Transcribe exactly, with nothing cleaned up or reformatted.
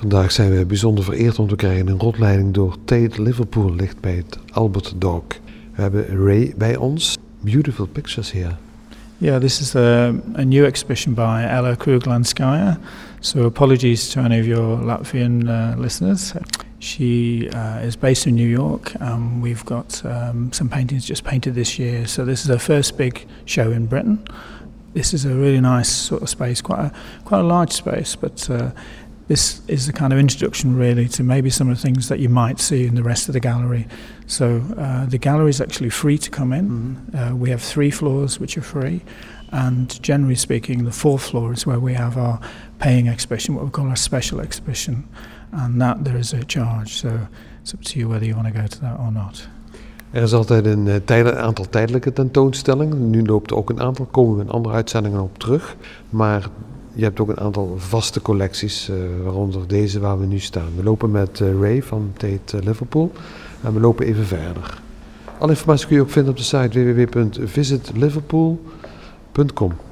Vandaag zijn we bijzonder vereerd om te krijgen een rondleiding door Tate Liverpool, ligt bij het Albert Dock. We hebben Ray bij ons. Beautiful pictures here. Yeah, this is a, a new exhibition by Ella Kruglanskaya. So apologies to any of your Latvian uh, listeners. She uh, is based in New York. Um, we've got um, some paintings just painted this year. So this is her first big show in Britain. This is a really nice sort of space, quite a, quite a large space, but uh, this is the kind of introduction really to maybe some of the things that you might see in the rest of the gallery. So uh, the gallery is actually free to come in. Mm-hmm. Uh, we have three floors which are free, and generally speaking the fourth floor is where we have our paying exhibition, what we call our special exhibition, and that there is a charge. So it's up to you whether you want to go to that or not. Er is altijd een uh, tijd, aantal tijdelijke tentoonstellingen. Nu loopt er ook een aantal, komen we in andere uitzendingen op terug. Maar je hebt ook een aantal vaste collecties, uh, waaronder deze waar we nu staan. We lopen met uh, Ray van Tate uh, Liverpool en we lopen even verder. Alle informatie kun je ook vinden op de site w w w punt visit liverpool punt com.